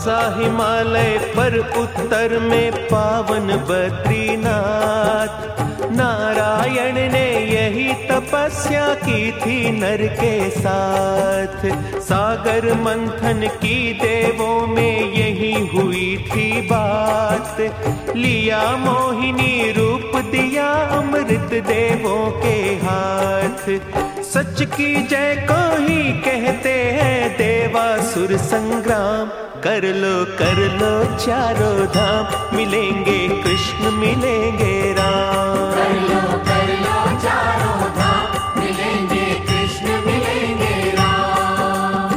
बसा हिमालय पर उत्तर में पावन बद्रीनाथ। नारायण ने यही तपस्या की थी नर के साथ। सागर मंथन की देवों में यही हुई थी बात। लिया मोहिनी रूप दिया अमृत देवों के हाथ। सच की जय को ही कहते हैं देवासुर संग्राम। कर लो चारों धाम, मिलेंगे कृष्ण मिलेंगे राम। कर लो चारों धाम, मिलेंगे कृष्ण मिलेंगे राम।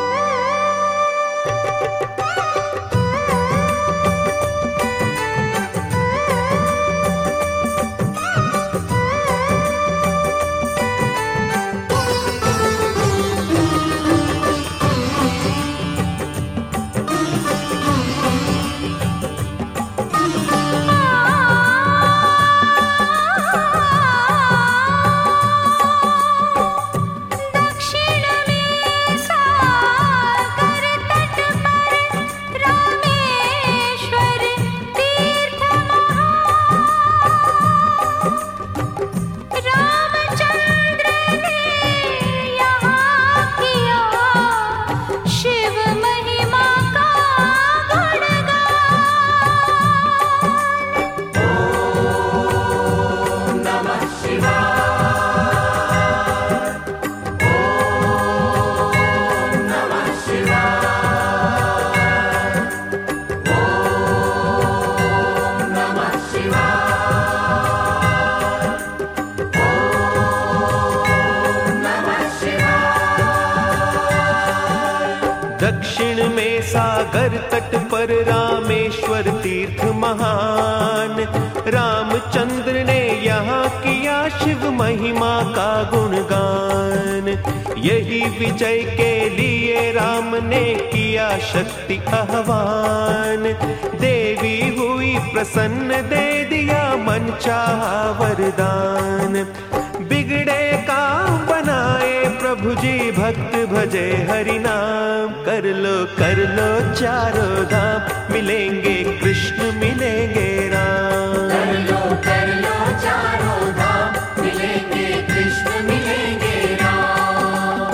दक्षिण में सागर तट पर रामेश्वर तीर्थ महान। रामचंद्र ने यहाँ किया शिव महिमा का गुणगान। यही विजय के लिए राम ने किया शक्ति आह्वान। देवी हुई प्रसन्न, दे दिया मन चाहा वरदान। बिगड़े काम बनाए प्रभु जी, भक्त भजे हरि नाम। कर लो चारों धाम, मिलेंगे कृष्ण मिलेंगे राम। कर लो चारों धाम, मिलेंगे कृष्ण मिलेंगे राम।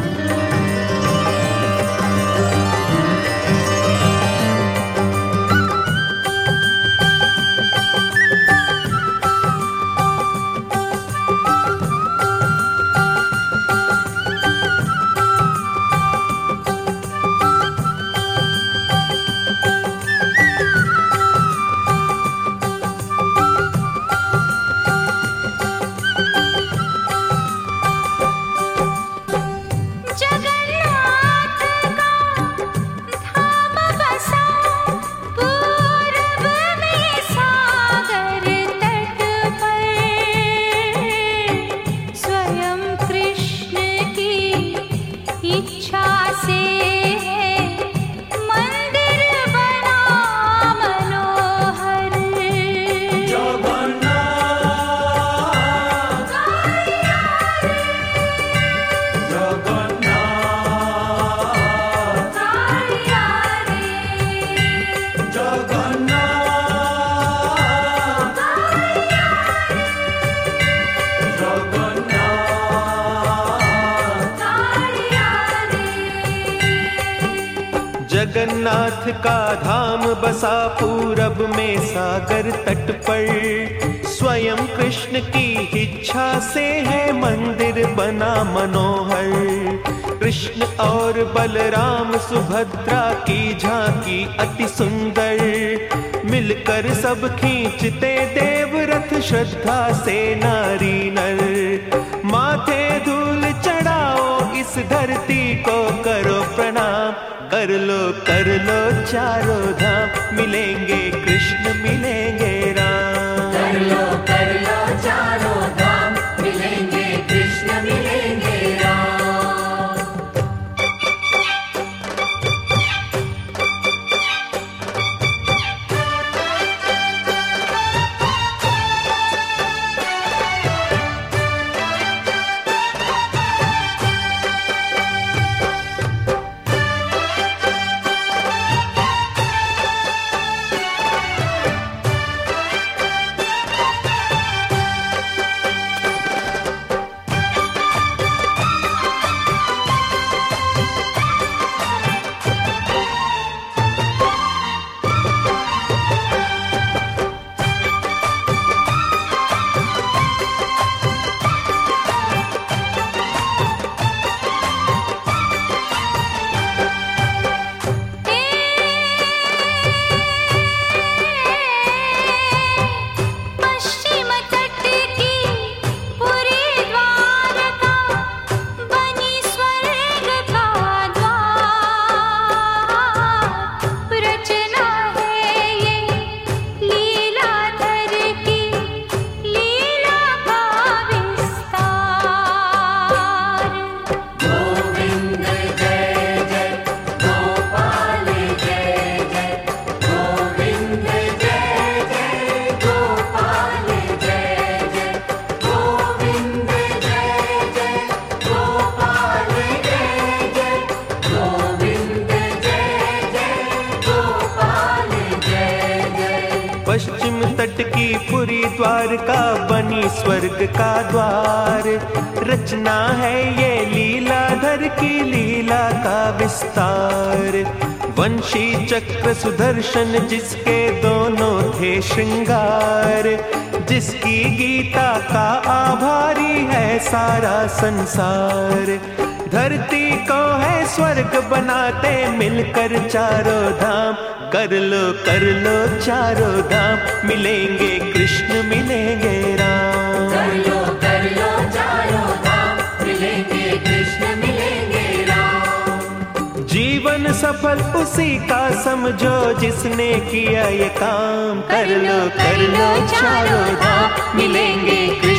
जगन्नाथ का धाम बसा पूरब में सागर तट पर। स्वयं कृष्ण की इच्छा से है मंदिर बना मनोहर। कृष्ण और बलराम सुभद्रा की झांकी अति सुंदर। मिलकर सब खींचते देवरथ श्रद्धा से नारी नर। माथे धूल चढ़ाओ इस धरती को करो प्रणाम। कर लो चारों धाम, मिलेंगे कृष्ण मिलेंगे राम। कर लो चारों धाम, मिलेंगे कृष्ण मिलेंगे राम। की पुरी द्वारका बनी स्वर्ग का द्वार। रचना है ये लीलाधर की लीला का विस्तार। वंशी चक्र सुदर्शन जिसके दोनों थे श्रृंगार, जिसकी गीता का आभारी है सारा संसार। धरती को है स्वर्ग बनाते मिलकर चारों धाम। कर लो चारों धाम, मिलेंगे कृष्ण मिलेंगे राम। कर लो चारों धाम, मिलेंगे कृष्ण मिलेंगे राम। जीवन सफल उसी का समझो जिसने किया ये काम। कर लो चारों धाम, मिलेंगे कृष्ण